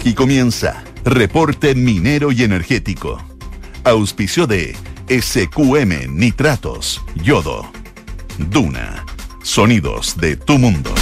Aquí comienza Reporte Minero y Energético. Auspicio de SQM Nitratos, Yodo. Duna. Sonidos de tu mundo.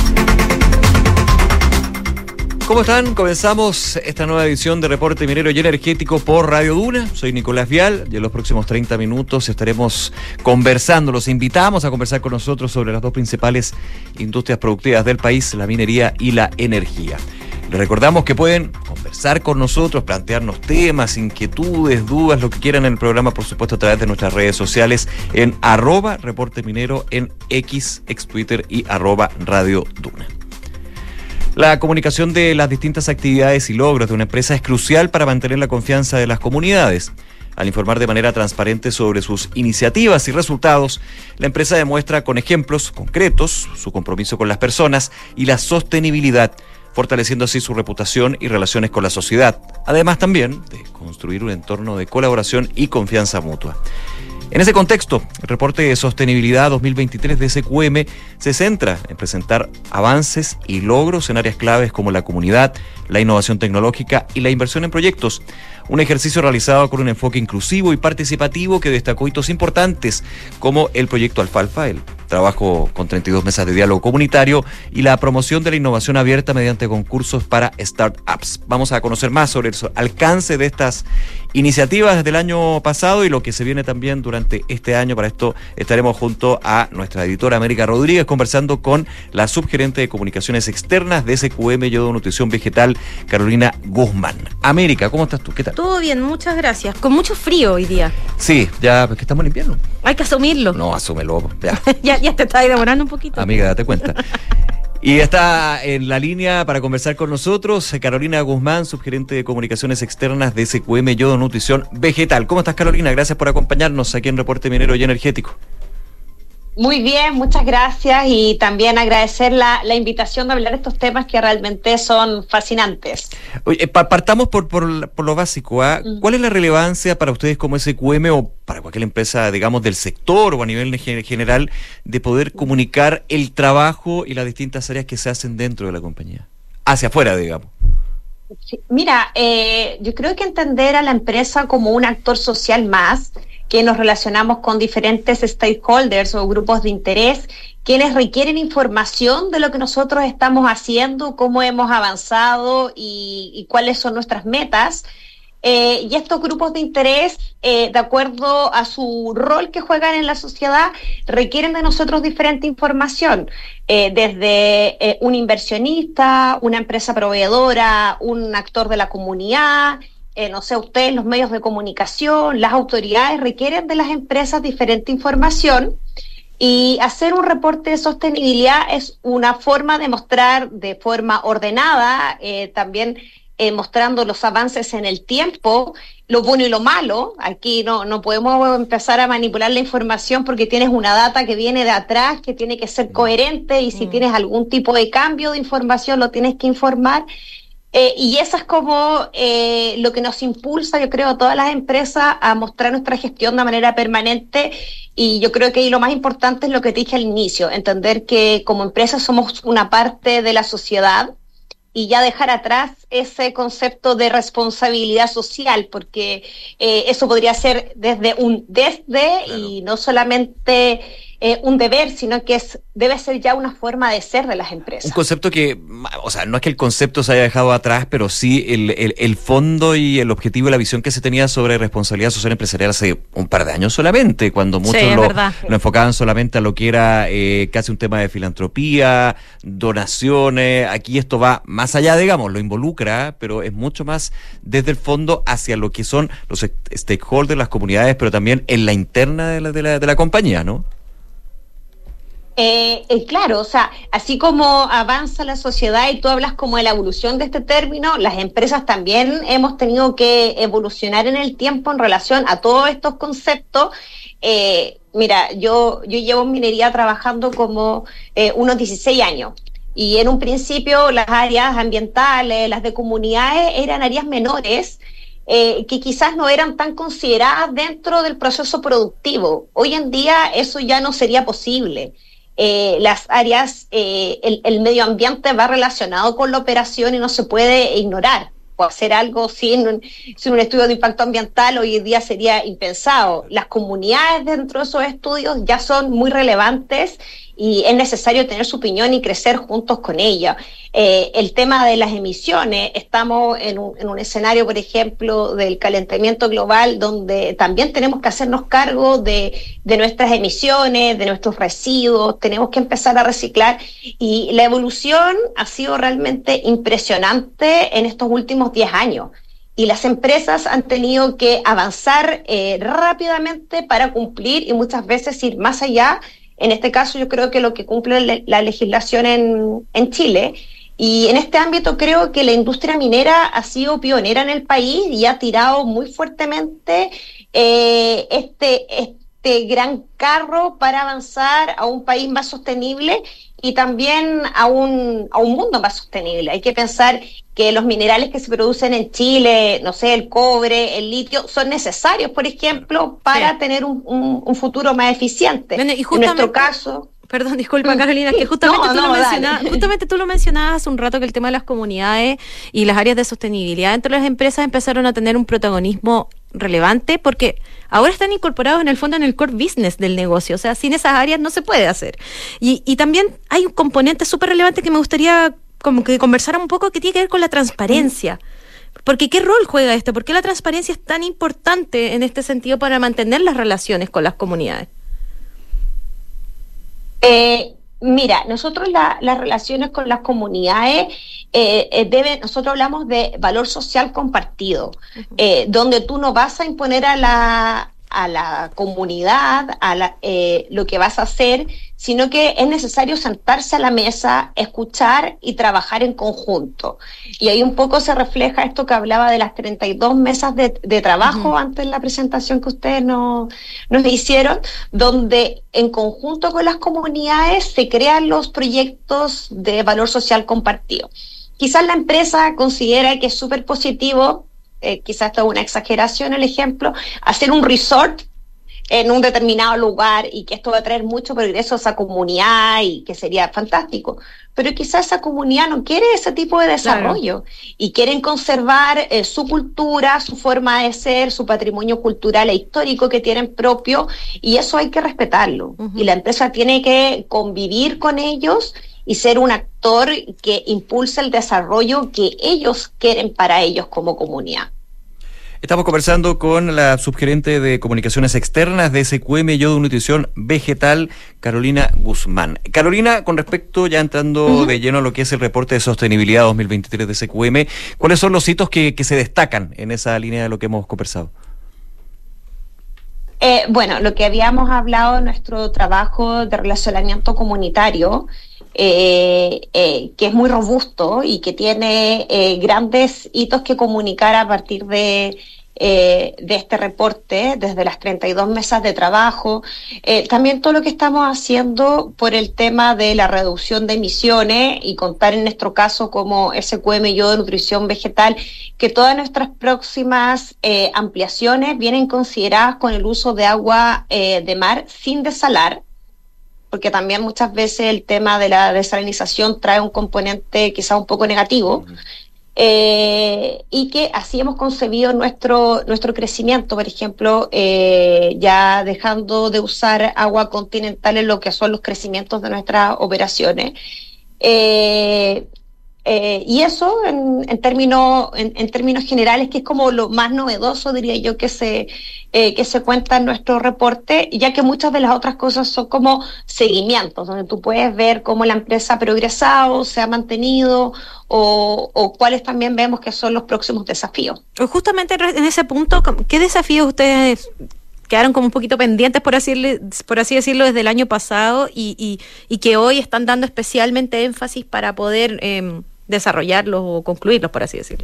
¿Cómo están? Comenzamos esta nueva edición de Reporte Minero y Energético por Radio Duna. Soy Nicolás Vial y en los próximos 30 minutos estaremos conversando. Los invitamos a conversar con nosotros sobre las dos principales industrias productivas del país, la minería y la energía. Les recordamos que pueden conversar con nosotros, plantearnos temas, inquietudes, dudas, lo que quieran en el programa, por supuesto, a través de nuestras redes sociales en @reporteminero en X, ex Twitter y @Radio Duna. La comunicación de las distintas actividades y logros de una empresa es crucial para mantener la confianza de las comunidades. Al informar de manera transparente sobre sus iniciativas y resultados, la empresa demuestra con ejemplos concretos su compromiso con las personas y la sostenibilidad, fortaleciendo así su reputación y relaciones con la sociedad, además también de construir un entorno de colaboración y confianza mutua. En ese contexto, el reporte de sostenibilidad 2023 de SQM se centra en presentar avances y logros en áreas claves como la comunidad, la innovación tecnológica y la inversión en proyectos. Un ejercicio realizado con un enfoque inclusivo y participativo que destacó hitos importantes como el proyecto Alfalfa, el trabajo con 32 mesas de diálogo comunitario y la promoción de la innovación abierta mediante concursos para startups. Vamos a conocer más sobre el alcance de estas iniciativas desde el año pasado y lo que se viene también durante este año. Para esto estaremos junto a nuestra editora América Rodríguez conversando con la subgerente de comunicaciones externas de SQM Yodo Nutrición Vegetal, Carolina Guzmán. América, ¿cómo estás tú? ¿Qué tal? Todo bien, muchas gracias. Con mucho frío hoy día. Sí, ya, es que estamos en invierno. Hay que asumirlo. No, asúmelo, ya. ya te está demorando un poquito. Amiga, date cuenta. Y está en la línea para conversar con nosotros Carolina Guzmán, subgerente de comunicaciones externas de SQM Yodo Nutrición Vegetal. ¿Cómo estás, Carolina? Gracias por acompañarnos aquí en Reporte Minero y Energético. Muy bien, muchas gracias y también agradecer la invitación de hablar de estos temas que realmente son fascinantes. Oye, partamos por lo básico, ¿eh? ¿Cuál es la relevancia para ustedes como SQM o para cualquier empresa, digamos, del sector o a nivel general de poder comunicar el trabajo y las distintas áreas que se hacen dentro de la compañía? Hacia afuera, digamos. Sí, mira, yo creo que entender a la empresa como un actor social más, que nos relacionamos con diferentes stakeholders o grupos de interés, quienes requieren información de lo que nosotros estamos haciendo, cómo hemos avanzado y cuáles son nuestras metas. Y estos grupos de interés, de acuerdo a su rol que juegan en la sociedad, requieren de nosotros diferente información, desde un inversionista, una empresa proveedora, un actor de la comunidad. No sé, ustedes, los medios de comunicación, las autoridades requieren de las empresas diferente información y hacer un reporte de sostenibilidad es una forma de mostrar de forma ordenada, también mostrando los avances en el tiempo, lo bueno y lo malo. Aquí no podemos empezar a manipular la información porque tienes una data que viene de atrás, que tiene que ser coherente y si tienes algún tipo de cambio de información lo tienes que informar. Y eso es como lo que nos impulsa, yo creo, a todas las empresas a mostrar nuestra gestión de manera permanente. Y yo creo que ahí lo más importante es lo que te dije al inicio, entender que como empresa somos una parte de la sociedad y ya dejar atrás ese concepto de responsabilidad social, porque eso podría ser desde claro, y no solamente un deber, sino que debe ser ya una forma de ser de las empresas. Un concepto que, o sea, no es que el concepto se haya dejado atrás, pero sí el fondo y el objetivo y la visión que se tenía sobre responsabilidad social empresarial hace un par de años solamente, cuando muchos lo enfocaban solamente a lo que era casi un tema de filantropía, donaciones. Aquí esto va más allá, digamos, lo involucra, pero es mucho más desde el fondo hacia lo que son los stakeholders, las comunidades, pero también en la interna de la compañía, ¿no? Claro, o sea, así como avanza la sociedad y tú hablas como de la evolución de este término, las empresas también hemos tenido que evolucionar en el tiempo en relación a todos estos conceptos. Mira, yo llevo en minería trabajando como unos 16 años. Y en un principio las áreas ambientales, las de comunidades, eran áreas menores que quizás no eran tan consideradas dentro del proceso productivo. Hoy en día eso ya no sería posible. Las áreas, el medio ambiente va relacionado con la operación y no se puede ignorar. pues hacer algo sin un estudio de impacto ambiental hoy en día sería impensado. Las comunidades dentro de esos estudios ya son muy relevantes y es necesario tener su opinión y crecer juntos con ella. El tema de las emisiones, estamos en un escenario, por ejemplo, del calentamiento global, donde también tenemos que hacernos cargo de nuestras emisiones, de nuestros residuos, tenemos que empezar a reciclar, y la evolución ha sido realmente impresionante en estos últimos 10 años. Y las empresas han tenido que avanzar rápidamente para cumplir y muchas veces ir más allá. En este caso yo creo que lo que cumple la legislación en Chile, y en este ámbito creo que la industria minera ha sido pionera en el país y ha tirado muy fuertemente este gran carro para avanzar a un país más sostenible y también a un mundo más sostenible. Hay que pensar que los minerales que se producen en Chile, no sé, el cobre, el litio, son necesarios, por ejemplo, para tener un futuro más eficiente. Bueno, y en nuestro caso... Perdón, disculpa, Carolina, que justamente tú lo mencionabas hace un rato, que el tema de las comunidades y las áreas de sostenibilidad dentro de las empresas empezaron a tener un protagonismo relevante, porque ahora están incorporados en el fondo en el core business del negocio. O sea, sin esas áreas no se puede hacer. Y también hay un componente súper relevante que me gustaría como que conversara un poco, que tiene que ver con la transparencia. Porque ¿qué rol juega esto? ¿Por qué la transparencia es tan importante en este sentido para mantener las relaciones con las comunidades? Mira, nosotros las relaciones con las comunidades nosotros hablamos de valor social compartido, donde tú no vas a imponer a la comunidad lo que vas a hacer, sino que es necesario sentarse a la mesa, escuchar y trabajar en conjunto. Y ahí un poco se refleja esto que hablaba de las 32 mesas de trabajo antes de la presentación que ustedes nos hicieron, donde en conjunto con las comunidades se crean los proyectos de valor social compartido. Quizás la empresa considera que es súper positivo, quizás esto es una exageración el ejemplo, hacer un resort en un determinado lugar y que esto va a traer mucho progreso a esa comunidad y que sería fantástico, pero quizás esa comunidad no quiere ese tipo de desarrollo, y quieren conservar su cultura, su forma de ser, su patrimonio cultural e histórico que tienen propio, y eso hay que respetarlo, y la empresa tiene que convivir con ellos y ser un actor que impulse el desarrollo que ellos quieren para ellos como comunidad. Estamos conversando con la subgerente de Comunicaciones Externas de SQM Yodo Nutrición Vegetal, Carolina Guzmán. Carolina, con respecto, ya entrando de lleno a lo que es el reporte de sostenibilidad 2023 de SQM, ¿cuáles son los hitos que se destacan en esa línea de lo que hemos conversado? Bueno, lo que habíamos hablado en nuestro trabajo de relacionamiento comunitario, que es muy robusto y que tiene grandes hitos que comunicar a partir de este reporte, desde las 32 mesas de trabajo, también todo lo que estamos haciendo por el tema de la reducción de emisiones, y contar en nuestro caso como SQM Yodo Nutrición Vegetal, que todas nuestras próximas ampliaciones vienen consideradas con el uso de agua de mar sin desalar, porque también muchas veces el tema de la desalinización trae un componente quizá un poco negativo, y que así hemos concebido nuestro crecimiento, por ejemplo, ya dejando de usar agua continental en lo que son los crecimientos de nuestras operaciones. Y eso en términos generales, que es como lo más novedoso, diría yo, que se cuenta en nuestro reporte, ya que muchas de las otras cosas son como seguimientos, donde tú puedes ver cómo la empresa ha progresado, se ha mantenido, o cuáles también vemos que son los próximos desafíos. Justamente en ese punto, ¿qué desafíos ustedes quedaron como un poquito pendientes, por así decirlo, desde el año pasado, y que hoy están dando especialmente énfasis para poder desarrollarlos o concluirlos, por así decirlo?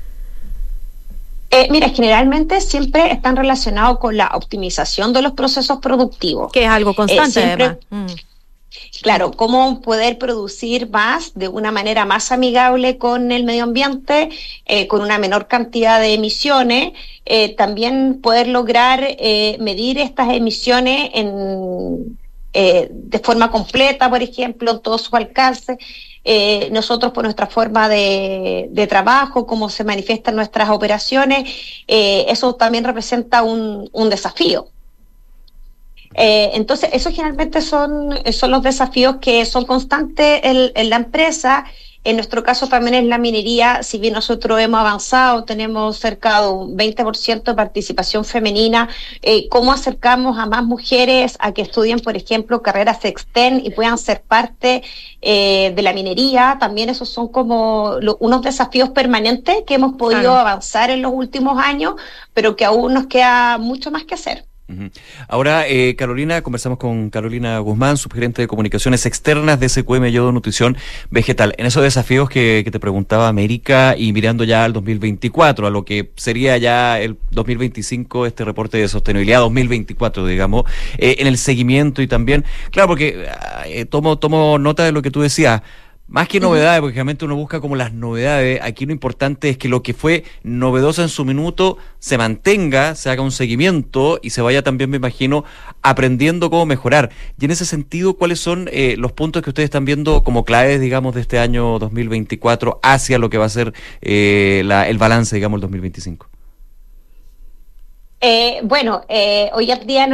Mira, generalmente siempre están relacionados con la optimización de los procesos productivos. Que es algo constante, además. Claro, cómo poder producir más de una manera más amigable con el medio ambiente, con una menor cantidad de emisiones, también poder lograr medir estas emisiones de forma completa, por ejemplo, en todo su alcance. Nosotros, por nuestra forma de trabajo, cómo se manifiestan nuestras operaciones, eso también representa un desafío. Entonces, eso generalmente son los desafíos que son constantes en la empresa. En nuestro caso también es la minería. Si bien nosotros hemos avanzado, tenemos cerca de un 20% de participación femenina, ¿cómo acercamos a más mujeres a que estudien, por ejemplo, carreras STEM y puedan ser parte de la minería? También esos son como unos desafíos permanentes que hemos podido avanzar en los últimos años, pero que aún nos queda mucho más que hacer. Ahora, Carolina, conversamos con Carolina Guzmán, subgerente de comunicaciones externas de SQM Yodo Nutrición Vegetal. En esos desafíos que te preguntaba América y mirando ya al 2024, a lo que sería ya el 2025, este reporte de sostenibilidad 2024, digamos, en el seguimiento y también, claro, porque tomo nota de lo que tú decías. Más que novedades, porque realmente uno busca como las novedades, aquí lo importante es que lo que fue novedoso en su minuto se mantenga, se haga un seguimiento y se vaya también, me imagino, aprendiendo cómo mejorar. Y en ese sentido, ¿cuáles son los puntos que ustedes están viendo como claves, digamos, de este año 2024 hacia lo que va a ser el balance, digamos, el 2025? Hoy en día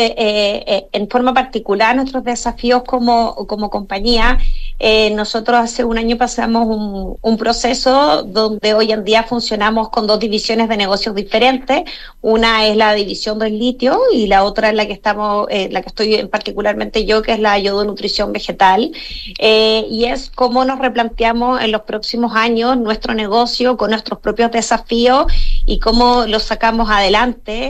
en forma particular nuestros desafíos como compañía, nosotros hace un año pasamos un proceso donde hoy en día funcionamos con 2 divisiones de negocios diferentes. Una es la división del litio y la otra es la que estoy particularmente yo, que es la Yodo Nutrición Vegetal, y es cómo nos replanteamos en los próximos años nuestro negocio con nuestros propios desafíos y cómo los sacamos adelante.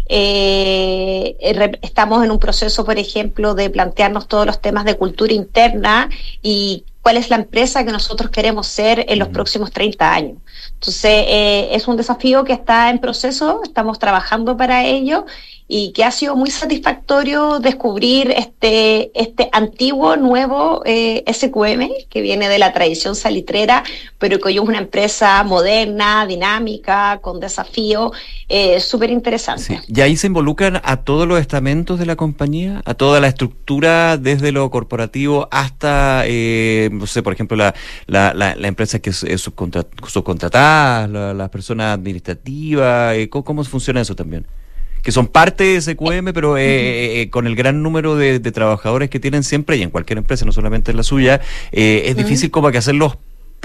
Estamos en un proceso, por ejemplo, de plantearnos todos los temas de cultura interna y cuál es la empresa que nosotros queremos ser en los próximos 30 años. Entonces, es un desafío que está en proceso, estamos trabajando para ello y que ha sido muy satisfactorio descubrir este antiguo, nuevo SQM, que viene de la tradición salitrera, pero que hoy es una empresa moderna, dinámica, con desafíos súper interesantes. Sí. Y ahí se involucran a todos los estamentos de la compañía, a toda la estructura, desde lo corporativo hasta, no sé, por ejemplo, la empresa que es subcontratada, las personas administrativas, ¿cómo funciona eso también? Que son parte de SQM, pero con el gran número de trabajadores que tienen siempre, y en cualquier empresa, no solamente en la suya, es difícil como que hacerlos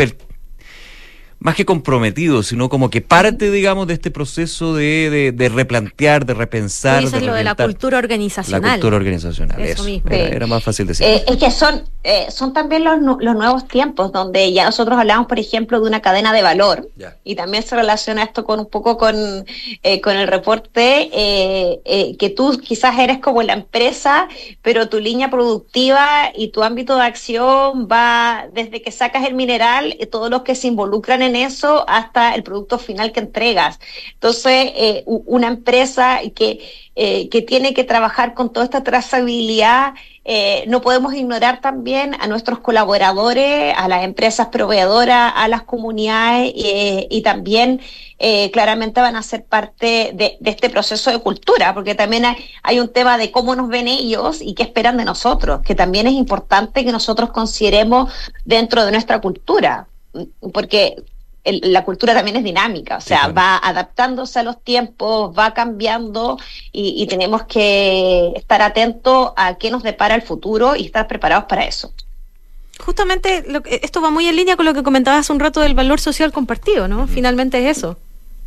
más que comprometidos, sino como que parte, digamos, de este proceso de replantear, de repensar. Dices lo de la cultura organizacional. La cultura organizacional, eso mismo. Era más fácil decir. Es que son también los nuevos tiempos, donde ya nosotros hablamos, por ejemplo, de una cadena de valor, y también se relaciona esto con un poco con el reporte, que tú quizás eres como la empresa, pero tu línea productiva y tu ámbito de acción va desde que sacas el mineral, todos los que se involucran en eso, hasta el producto final que entregas. Entonces, una empresa que tiene que trabajar con toda esta trazabilidad, no podemos ignorar también a nuestros colaboradores, a las empresas proveedoras, a las comunidades, y también claramente van a ser parte de este proceso de cultura, porque también hay un tema de cómo nos ven ellos y qué esperan de nosotros, que también es importante que nosotros consideremos dentro de nuestra cultura, porque la cultura también es dinámica, o sea, sí, claro, va adaptándose a los tiempos, va cambiando y tenemos que estar atentos a qué nos depara el futuro y estar preparados para eso. Justamente esto va muy en línea con lo que comentabas hace un rato del valor social compartido, ¿no? Finalmente es eso.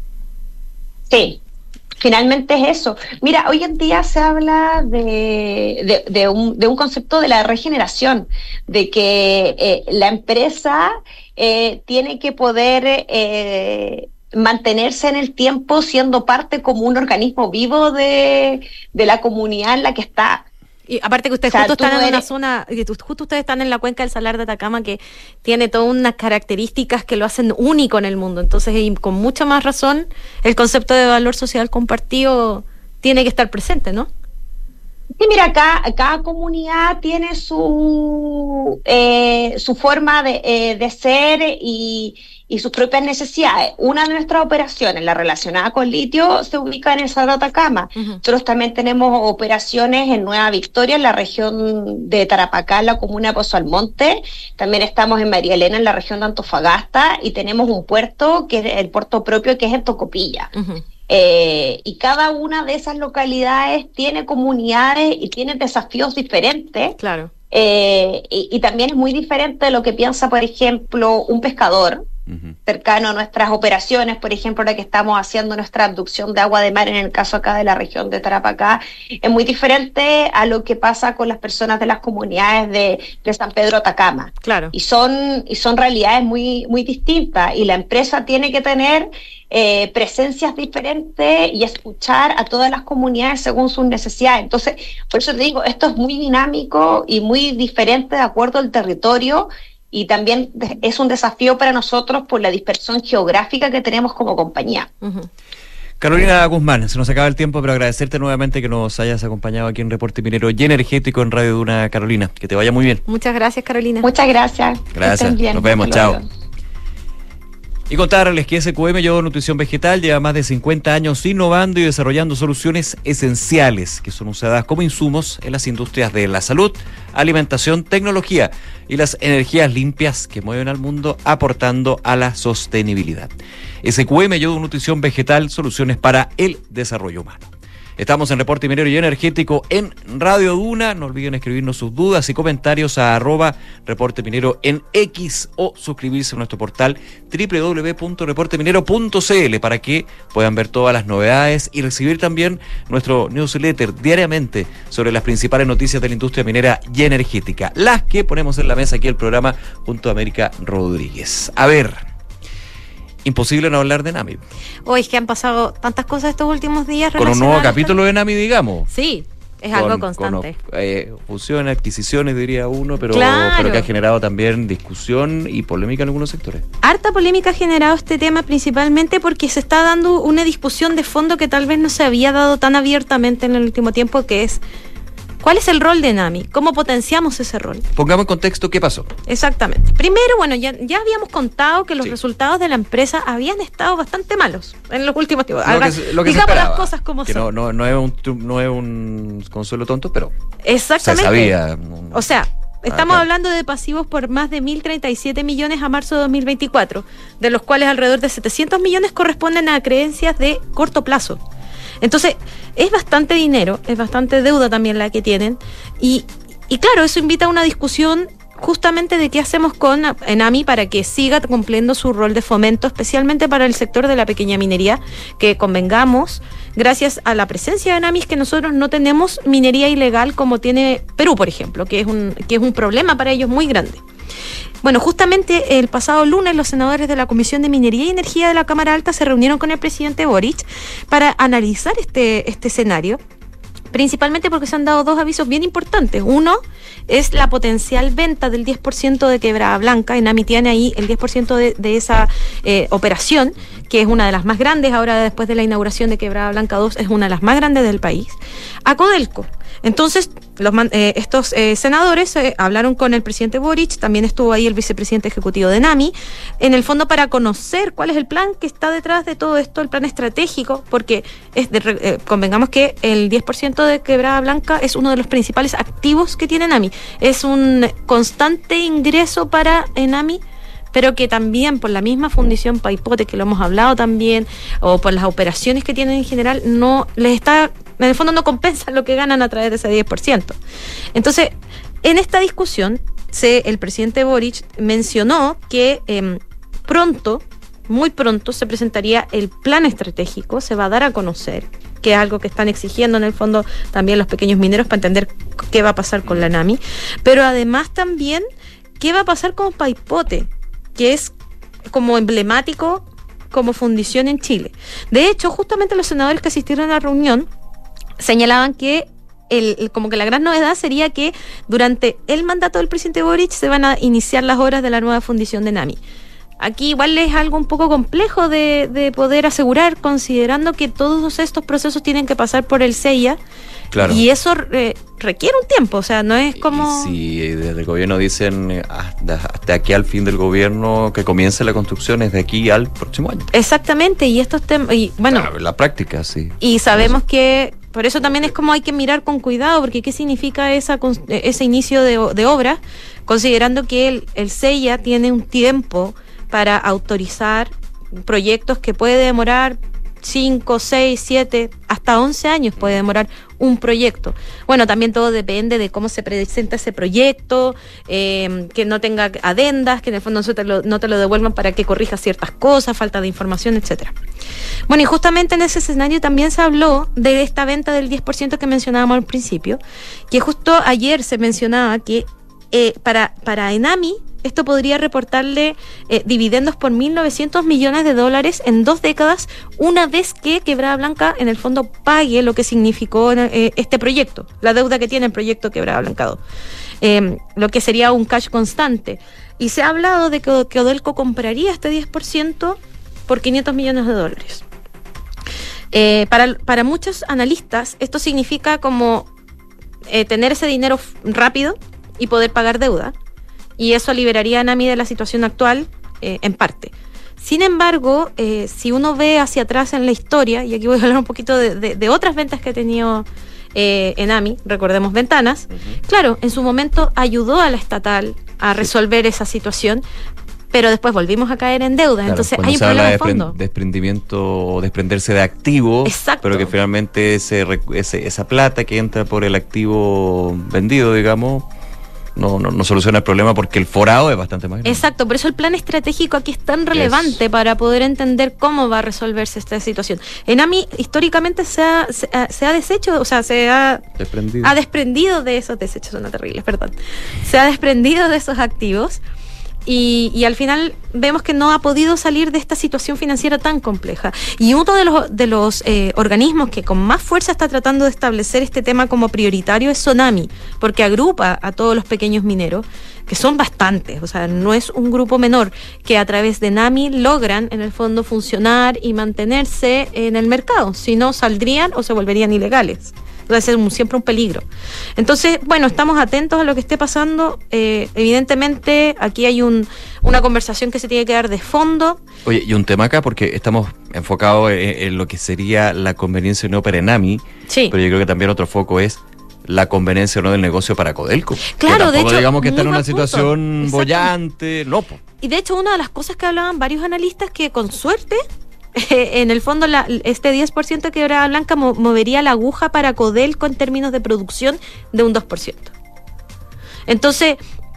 Sí, finalmente es eso. Mira, hoy en día se habla de un concepto de la regeneración, de que la empresa tiene que poder mantenerse en el tiempo siendo parte como un organismo vivo de la comunidad en la que está. Y aparte que ustedes justo están en una zona, justo ustedes están en la cuenca del Salar de Atacama, que tiene todas unas características que lo hacen único en el mundo. Entonces, y con mucha más razón, el concepto de valor social compartido tiene que estar presente, ¿no? Sí, mira, cada comunidad tiene su forma de ser y y sus propias necesidades. Una de nuestras operaciones, la relacionada con litio, se ubica en el Cerro de Atacama. Nosotros también tenemos operaciones en Nueva Victoria, en la región de Tarapacá, en la comuna de Pozo Almonte. También estamos en María Elena, en la región de Antofagasta, y tenemos un puerto, que es el puerto propio, que es en Tocopilla. Y cada una de esas localidades tiene comunidades y tiene desafíos diferentes. Claro. Y también es muy diferente de lo que piensa, por ejemplo, un pescador cercano a nuestras operaciones. Por ejemplo, ahora que estamos haciendo nuestra abducción de agua de mar, en el caso acá de la región de Tarapacá, es muy diferente a lo que pasa con las personas de las comunidades de San Pedro Atacama. Claro. Y son realidades muy, muy distintas, y la empresa tiene que tener presencias diferentes y escuchar a todas las comunidades según sus necesidades. Entonces, por eso te digo, esto es muy dinámico y muy diferente de acuerdo al territorio, y también es un desafío para nosotros por la dispersión geográfica que tenemos como compañía. Carolina Guzmán, se nos acaba el tiempo, pero agradecerte nuevamente que nos hayas acompañado aquí en Reporte Minero y Energético en Radio Duna, Carolina. Que te vaya muy bien. Muchas gracias, Carolina. Muchas gracias. Gracias. Nos vemos. Chao. Y contarles que SQM Yodo Nutrición Vegetal lleva más de 50 años innovando y desarrollando soluciones esenciales que son usadas como insumos en las industrias de la salud, alimentación, tecnología y las energías limpias que mueven al mundo, aportando a la sostenibilidad. SQM Yodo Nutrición Vegetal, soluciones para el desarrollo humano. Estamos en Reporte Minero y Energético en Radio Duna. No olviden escribirnos sus dudas y comentarios a @Reporte Minero en X, o suscribirse a nuestro portal www.reporteminero.cl para que puedan ver todas las novedades y recibir también nuestro newsletter diariamente sobre las principales noticias de la industria minera y energética, las que ponemos en la mesa aquí el programa junto a América Rodríguez. A ver, imposible no hablar de Enami. Hoy es que han pasado tantas cosas estos últimos días. Con un nuevo capítulo de Enami, digamos. Sí, es algo constante. Con fusiones, adquisiciones, diría uno, pero que ha generado también discusión y polémica en algunos sectores. Harta polémica ha generado este tema, principalmente porque se está dando una discusión de fondo que tal vez no se había dado tan abiertamente en el último tiempo, que es: ¿cuál es el rol de Enami? ¿Cómo potenciamos ese rol? Pongamos en contexto qué pasó. Exactamente. Primero, bueno, ya habíamos contado que los resultados de la empresa habían estado bastante malos en los últimos tiempos. Lo que digamos las cosas como que son. No es un consuelo tonto, pero exactamente. Se sabía. O sea, estamos hablando de pasivos por más de 1.037 millones a marzo de 2024, de los cuales alrededor de 700 millones corresponden a creencias de corto plazo. Entonces, es bastante dinero, es bastante deuda también la que tienen, y claro, eso invita a una discusión justamente de qué hacemos con Enami para que siga cumpliendo su rol de fomento, especialmente para el sector de la pequeña minería, que convengamos, gracias a la presencia de Enami, es que nosotros no tenemos minería ilegal como tiene Perú, por ejemplo, que es un problema para ellos muy grande. Bueno, justamente el pasado lunes los senadores de la Comisión de Minería y Energía de la Cámara Alta se reunieron con el presidente Boric para analizar este escenario, principalmente porque se han dado dos avisos bien importantes. Uno es la potencial venta del 10% de Quebrada Blanca. Enami tiene ahí el 10% de esa operación, que es una de las más grandes. Ahora, después de la inauguración de Quebrada Blanca 2, es una de las más grandes del país. A Codelco. Entonces, estos senadores hablaron con el presidente Boric, también estuvo ahí el vicepresidente ejecutivo de Enami, en el fondo para conocer cuál es el plan que está detrás de todo esto, el plan estratégico, porque convengamos que el 10% de Quebrada Blanca es uno de los principales activos que tiene Enami. Es un constante ingreso para Enami, pero que también por la misma fundición Paipote, que lo hemos hablado también, o por las operaciones que tienen en general, no les está, en el fondo no compensan lo que ganan a través de ese 10%. Entonces, en esta discusión, el presidente Boric mencionó que muy pronto se presentaría el plan estratégico, se va a dar a conocer, que es algo que están exigiendo en el fondo también los pequeños mineros para entender qué va a pasar con la Enami, pero además también qué va a pasar con Paipote, que es como emblemático como fundición en Chile. De hecho, justamente los senadores que asistieron a la reunión señalaban que como que la gran novedad sería que durante el mandato del presidente Boric se van a iniciar las obras de la nueva fundición de Enami. Aquí igual es algo un poco complejo de poder asegurar, considerando que todos estos procesos tienen que pasar por el CEIA, Claro. Y eso requiere un tiempo, o sea, no es como... Si desde el gobierno dicen hasta aquí al fin del gobierno que comience la construcción, es de aquí al próximo año. Exactamente, y estos temas, y bueno... Claro, la práctica, sí. Y sabemos que, por eso también es como hay que mirar con cuidado, porque ¿qué significa ese inicio de obra? Considerando que el CEIA tiene un tiempo para autorizar proyectos que puede demorar 5, 6, 7, hasta 11 años puede demorar un proyecto. Bueno, también todo depende de cómo se presenta ese proyecto, que no tenga adendas, que en el fondo no te lo devuelvan para que corrijas ciertas cosas, falta de información, etcétera. Bueno, y justamente en ese escenario también se habló de esta venta del 10% que mencionábamos al principio, que justo ayer se mencionaba que para Enami esto podría reportarle dividendos por $1.900 millones en 2 décadas, una vez que Quebrada Blanca en el fondo pague lo que significó este proyecto, la deuda que tiene el proyecto Quebrada Blanca 2, lo que sería un cash constante. Y se ha hablado de que Codelco compraría este 10% por $500 millones. Para muchos analistas esto significa como tener ese dinero rápido y poder pagar deuda, y eso liberaría a Enami de la situación actual en parte. Sin embargo, si uno ve hacia atrás en la historia, y aquí voy a hablar un poquito de otras ventas que ha tenido Enami, recordemos Ventanas, claro, en su momento ayudó a la estatal a resolver esa situación, pero después volvimos a caer en deuda. Claro, entonces hay un problema de fondo. Desprendimiento o desprenderse de activos. Exacto. Pero que finalmente esa plata que entra por el activo vendido, digamos, no soluciona el problema porque el forado es bastante más grande. Exacto, por eso el plan estratégico aquí es tan relevante para poder entender cómo va a resolverse esta situación. Enami históricamente se ha deshecho, o sea, ha desprendido de esos desechos, son terribles, perdón. Se ha desprendido de esos activos. Y al final vemos que no ha podido salir de esta situación financiera tan compleja. Y uno de los organismos que con más fuerza está tratando de establecer este tema como prioritario es Sonami, porque agrupa a todos los pequeños mineros, que son bastantes, o sea, no es un grupo menor, que a través de NAMI logran en el fondo funcionar y mantenerse en el mercado, si no saldrían o se volverían ilegales. Va a ser siempre un peligro. Entonces, bueno, estamos atentos a lo que esté pasando. Evidentemente, aquí hay una conversación que se tiene que dar de fondo. Oye, y un tema acá, porque estamos enfocados en lo que sería la conveniencia o no para Enami, sí, pero yo creo que también otro foco es la conveniencia o no del negocio para Codelco. Claro, de hecho, digamos que está en una situación bollante. No, y de hecho, una de las cosas que hablaban varios analistas que con suerte... en el fondo este 10% de Quebrada Blanca movería la aguja para Codelco en términos de producción de un 2%. Entonces,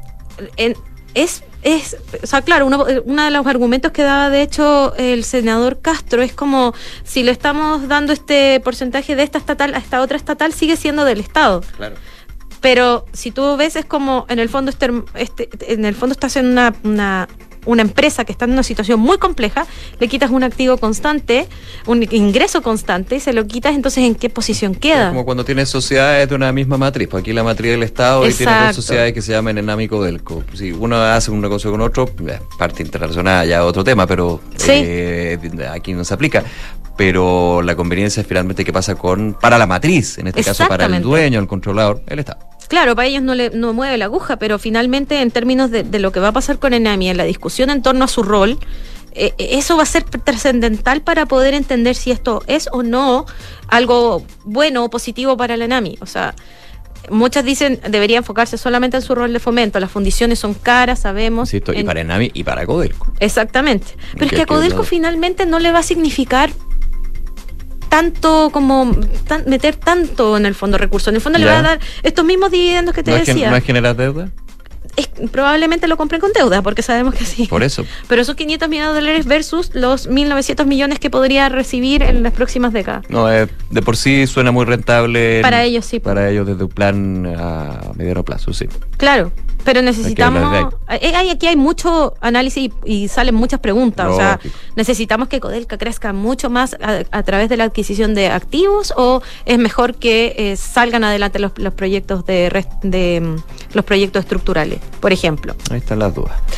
o sea, claro, uno de los argumentos que daba de hecho el senador Castro es como si le estamos dando este porcentaje de esta estatal a esta otra estatal, sigue siendo del Estado. Claro. Pero si tú ves, es como en el fondo estás en una empresa que está en una situación muy compleja, le quitas un activo constante, un ingreso constante, y se lo quitas, entonces ¿en qué posición queda? Es como cuando tienes sociedades de una misma matriz, pues aquí la matriz del Estado. Exacto. Y tienes dos sociedades que se llaman Enami y Codelco. Si uno hace un negocio con otro, parte internacional ya otro tema, pero sí, aquí no se aplica. Pero la conveniencia es finalmente que pasa para la matriz, en este caso para el dueño, el controlador, el Estado. Claro, para ellos no mueve la aguja, pero finalmente en términos de lo que va a pasar con Enami, en la discusión en torno a su rol, eso va a ser trascendental para poder entender si esto es o no algo bueno o positivo para la Enami. O sea, muchas dicen debería enfocarse solamente en su rol de fomento. Las fundiciones son caras, sabemos. Y para Enami y para Codelco. Exactamente. Pero es que a Codelco finalmente no le va a significar tanto como meter tanto en el fondo recursos. En el fondo le va a dar estos mismos dividendos que te decía. ¿No es generar deuda? Probablemente lo compren con deuda, porque sabemos que sí. Por eso. Pero esos $500 millones versus los 1.900 millones que podría recibir en las próximas décadas. No, de por sí suena muy rentable. Para ellos sí. Para ellos desde un plan a mediano plazo, sí. Claro, pero necesitamos... Aquí hay mucho análisis y salen muchas preguntas. Lógico. O sea, ¿necesitamos que Codelco crezca mucho más a través de la adquisición de activos, o es mejor que salgan adelante los proyectos los proyectos estructurales, por ejemplo? Ahí están las dudas.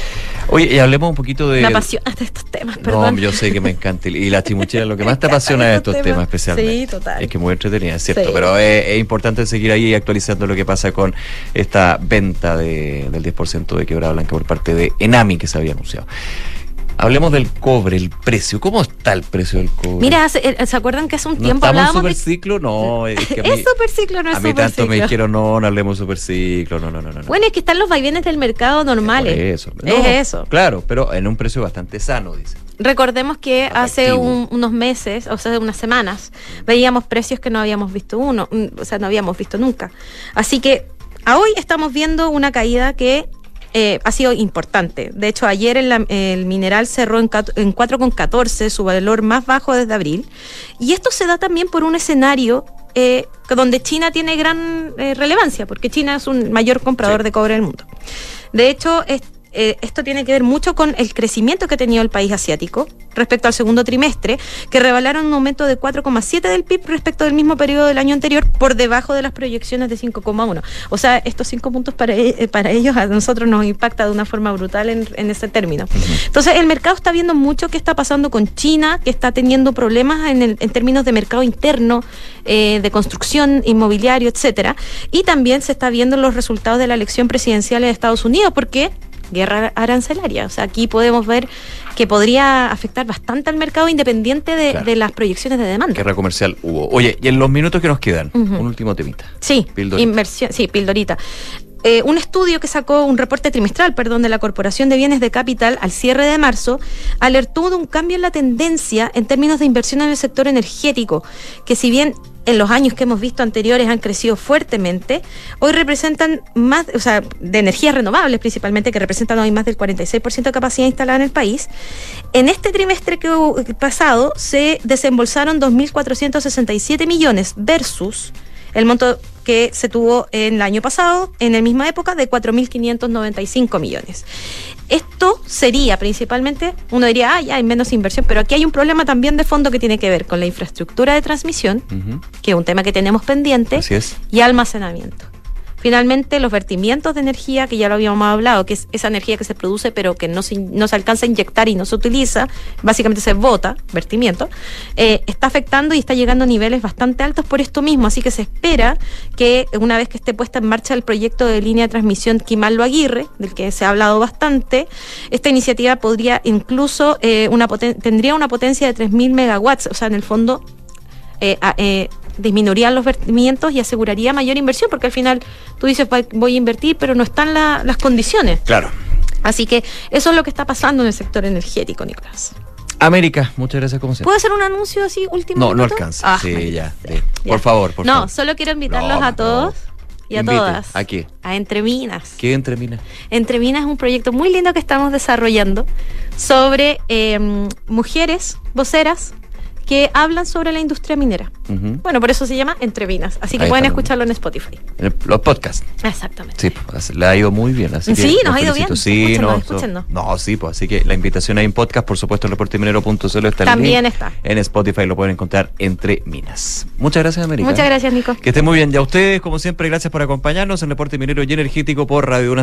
Oye, y hablemos un poquito de... Me apasionan estos temas, perdón. No, yo sé que me encanta. Y la chimuchera, lo que más te apasiona de estos temas especialmente. Sí, total. Es que muy entretenida, es cierto. Sí. Pero es importante seguir ahí actualizando lo que pasa con esta venta del 10% de quebrada blanca por parte de Enami que se había anunciado. Hablemos del cobre, el precio. ¿Cómo está el precio del cobre? Mira, ¿se acuerdan que hace un tiempo hablábamos hablábamos de superciclo? No, es que a mí, es superciclo, no es a mí superciclo. tanto me dijeron, no hablemos de superciclo, no. Bueno, es que están los vaivenes del mercado normales. Por eso. Es eso. Claro, pero en un precio bastante sano, dice. Recordemos que hace Atractivo. unos meses, o sea, unas semanas, veíamos precios que no habíamos visto no habíamos visto nunca. Así que a hoy estamos viendo una caída que ha sido importante. De hecho, ayer el mineral cerró en 4,14, su valor más bajo desde abril. Y esto se da también por un escenario donde China tiene gran relevancia, porque China es un mayor comprador de cobre del mundo. De hecho, esto tiene que ver mucho con el crecimiento que ha tenido el país asiático respecto al segundo trimestre, que revelaron un aumento de 4,7 del PIB respecto del mismo periodo del año anterior, por debajo de las proyecciones de 5,1. O sea, estos 5 puntos para ellos, a nosotros nos impacta de una forma brutal en ese término. Entonces, el mercado está viendo mucho qué está pasando con China, que está teniendo problemas en términos de mercado interno, de construcción, inmobiliario, etcétera. Y también se está viendo los resultados de la elección presidencial de Estados Unidos, porque guerra arancelaria. O sea, aquí podemos ver que podría afectar bastante al mercado independiente de las proyecciones de demanda. Guerra comercial hubo. Oye, y en los minutos que nos quedan, un último temita. Sí, Pildorita. Pildorita. Un estudio que sacó un reporte trimestral, de la Corporación de Bienes de Capital al cierre de marzo, alertó de un cambio en la tendencia en términos de inversión en el sector energético, que si bien en los años que hemos visto anteriores han crecido fuertemente, hoy representan más, de energías renovables principalmente, que representan hoy más del 46% de capacidad instalada en el país. En este trimestre pasado se desembolsaron 2.467 millones versus el monto que se tuvo en el año pasado, en la misma época, de 4.595 millones. Esto sería principalmente, uno diría, ya hay menos inversión, pero aquí hay un problema también de fondo que tiene que ver con la infraestructura de transmisión, que es un tema que tenemos pendiente, y almacenamiento. Finalmente, los vertimientos de energía, que ya lo habíamos hablado, que es esa energía que se produce pero que no se alcanza a inyectar y no se utiliza, básicamente se bota, vertimiento, está afectando y está llegando a niveles bastante altos por esto mismo. Así que se espera que una vez que esté puesta en marcha el proyecto de línea de transmisión Quimallo Aguirre, del que se ha hablado bastante, esta iniciativa podría incluso, tendría una potencia de 3.000 megawatts, o sea, en el fondo disminuirían los vertimientos y aseguraría mayor inversión, porque al final tú dices voy a invertir, pero no están las condiciones. Claro. Así que eso es lo que está pasando en el sector energético, Nicolás. América, muchas gracias como siempre. ¿Puedo hacer un anuncio así último? No alcanza. Sí, ya. Por favor. No, solo quiero invitarlos a todos y a todas. ¿A qué? A Entre Minas. ¿Qué Entre Minas? Entre Minas es un proyecto muy lindo que estamos desarrollando sobre mujeres voceras que hablan sobre la industria minera. Bueno, por eso se llama Entre Minas. Así que pueden escucharlo en Spotify. Los podcasts. Exactamente. Sí, pues, le ha ido muy bien. Así sí, que nos ha ido bien. Sí, escúchennos. No, sí, pues así que la invitación ahí en podcast, por supuesto, en reporteminero.cl está. También está. En Spotify lo pueden encontrar Entre Minas. Muchas gracias, América. Muchas gracias, Nico. Que estén muy bien. Y a ustedes, como siempre, gracias por acompañarnos en Reporte Minero y Energético por Radio Duna